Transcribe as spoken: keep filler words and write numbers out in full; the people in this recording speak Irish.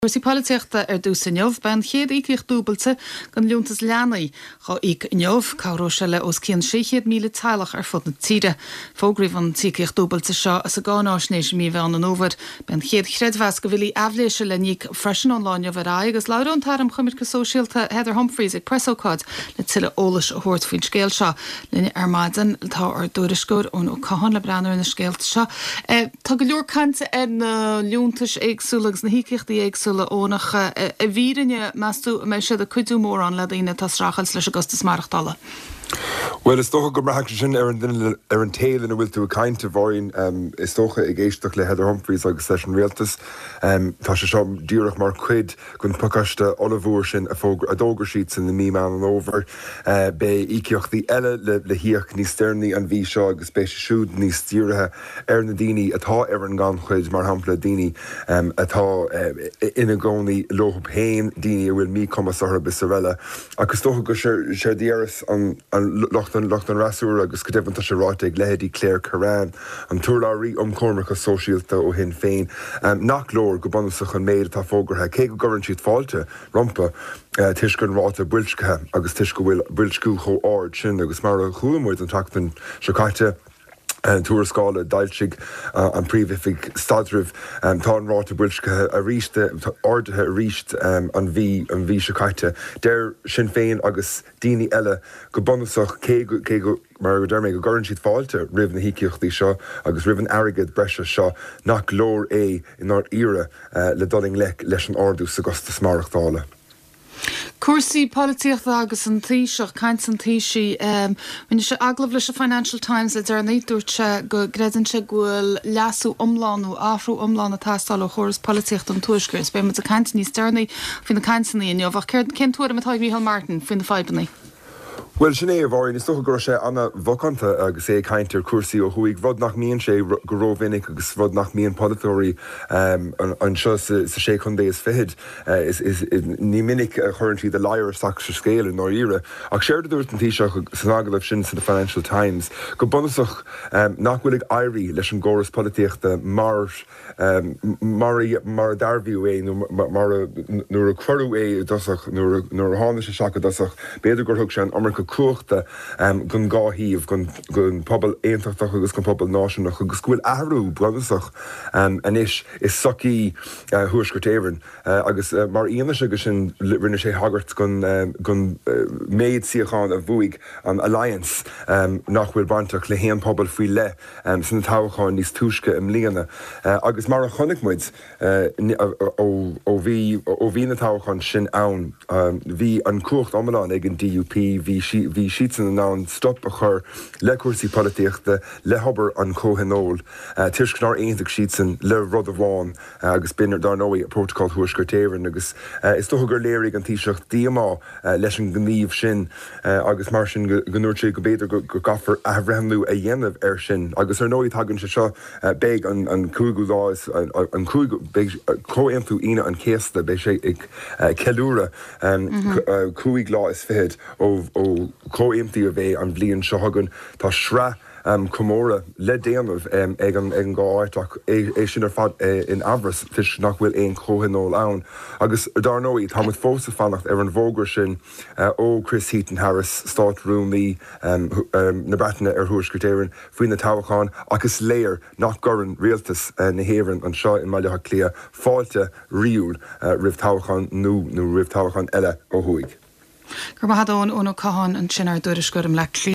Cuirsaí políochta ar dús in neamh ben chéad ícich dúbalta gan leontas leanaí cha íc neamh cabhró se le os cían séchéad míle teilech ar fud na tíre. Fógraíomh an tícich dúbalta seo as a gánáisnéis mí bhean an óvad ben chéad chreadmheas go bhfuil eabhléise le níc freisin online a bhar agus leir an tarm chumircha sóisialta Heather Humphreys ag presócád le tuile ólas a thuirt faoin scéal seo lenne ar maidan tá ar dúriscúr ón ó cahan le breannar na scéalta seo. Tá go leor cante an leontas éagsúlagus na hícichtaí éagsúla le ónach a bhírinne measú me sé a cuidú mór an le daoine tá srachas leis agus smarachtála. Well, is toch go brach sin ar an ar an tail in a bhfuil tú a cainte bhórin um, is tócha ag éisteach le Heather Humphreys agus leis an rialtas um, tá sé seo díreach mar cuid gon pucaiste olivúr sin a fóg a dógur siad in na mí man an over uh, be íceochtaí eile le, le hiach níos steirní an bhí seo agus bé siúd níos tíirithe ar na daoine atá ar an gan chuid mar hampla daoine um, atá uh, ina gcónaí lóthb hain daoine a bhfuil mí commas ortha bisarella agus tócha go sé díras an Lochtan Lochtan rasúr agus go débhananta sé ráite ag lehéadí Claire Curran an túláirí omcormacha sóisialta ó hin féin. Um, nach lór go bonach an méid atá fógartha cé go gorann siad fáilte rompa uh, tuiscin ráta builscathe agus tuis go bhfuil builscú cho áard sin agus mar a chuamuid an tatan se caiite an túrascála dailsigh uh, an príomhifig stadrih um, tá an ráta builscathe a ríiste ordathe a ríist um, an bhí an bhí se caiite. Déir sin féin agus daoine eile go bonach cé go mar go dermé go gorann siad fáilte rih na híciochtaí seo agus rih an airgid breise seo nach lór é in ár ire uh, le doling le leis an ardús agus de smarachtála. Cuirsaí políochta agus an tíiseach caint an tíisi um, when se aglah leis a Financial Times le ar néúirte go greidann se ghfuil leasú omláánú áhrú omláán a tastal ó choras políocht an tuaisgurs, be mu a caint níos steirnaí fin na caintsaí in neomh cin túair a Micheál Martin fin na fibannaí. Well, sin é bhhain is tucha gur sé anna bhacanta agus é caintear cuasaí ó chuig bhd nach míonn sé go rómhinnic agus bhd nach míon polytóirí um, an seo sa sé chundé is fihid uh, is, is, is ní minic uh, chuirntí de leir sac sa scéal in nó ire ach séir dúirt an tíiseach san agadh sin sa the Financial Times go bonach um, nach bhfuil ag airí leis an gcóras políochta mar um, mar mar darbhíú é nuair a chuirú é dosach nuair a hána sé seacha dosach beidir gur thug sé an America cuachta um, gon gáhíomh gon, gon pobl éontachtach agus gon pobl náisiúnach agus gúil ahrú bugasach um, an is is socí uh, thuaisgurtéireann uh, agus uh, mar íana se agus sin rinne sé hagart gon, um, gon uh, méid siachán a bhuaig an Alliance um, nach bhfuil banteach le héan pobl faoi le um, san tábhaáin níos túisce im líana uh, agus mar a chonig muid ó bhí na tábhaáin sin ann um, bhí an cuacht omláin ag an D U P bhí hí siad san ná stop a chur le cuasaí políochta le hobar an cóhanóil uh, tuiscnar aontaigh siad san le rud a bháin uh, agus binar dar nóí a protocol thuaisgurtéireann agus uh, is tucha gur léirigh an tíiseach díomá uh, leis an gníomh sin uh, agus mar sin gonúir sé go béidir go gafar a bhreanú a dhéanamh ar sin agus ar nóí tagann se seo uh, beag an, an cúigú láis an, an cóimtú ine an céasta bé sé ag uh, ceúra um, mm-hmm. uh, cúig lá is fihid ó ó cóimtí a bheith an bblion seo hagann tá sra um, comóra le déanamh um, ag an, an gáirteach é, é sin ar fad é, in abras fis nach bhfuil éon cóhanóil ann. Agus dar nóí tá muid fósa fannacht ar an bhógar sin uh, ó Chris Heaton Harris Stát Rooney um, um, na Breataine ar thuaisgurtéireann faoin na tábhaáin agus léir nach gorann rialtas uh, na héireann an seo in maileach clia fáilte riúil uh, rih tábhaáin nó nó rih tábhaáin eile ó thuaig. Gur ma hadón ón ó cahan an sin ar dúrisgurm le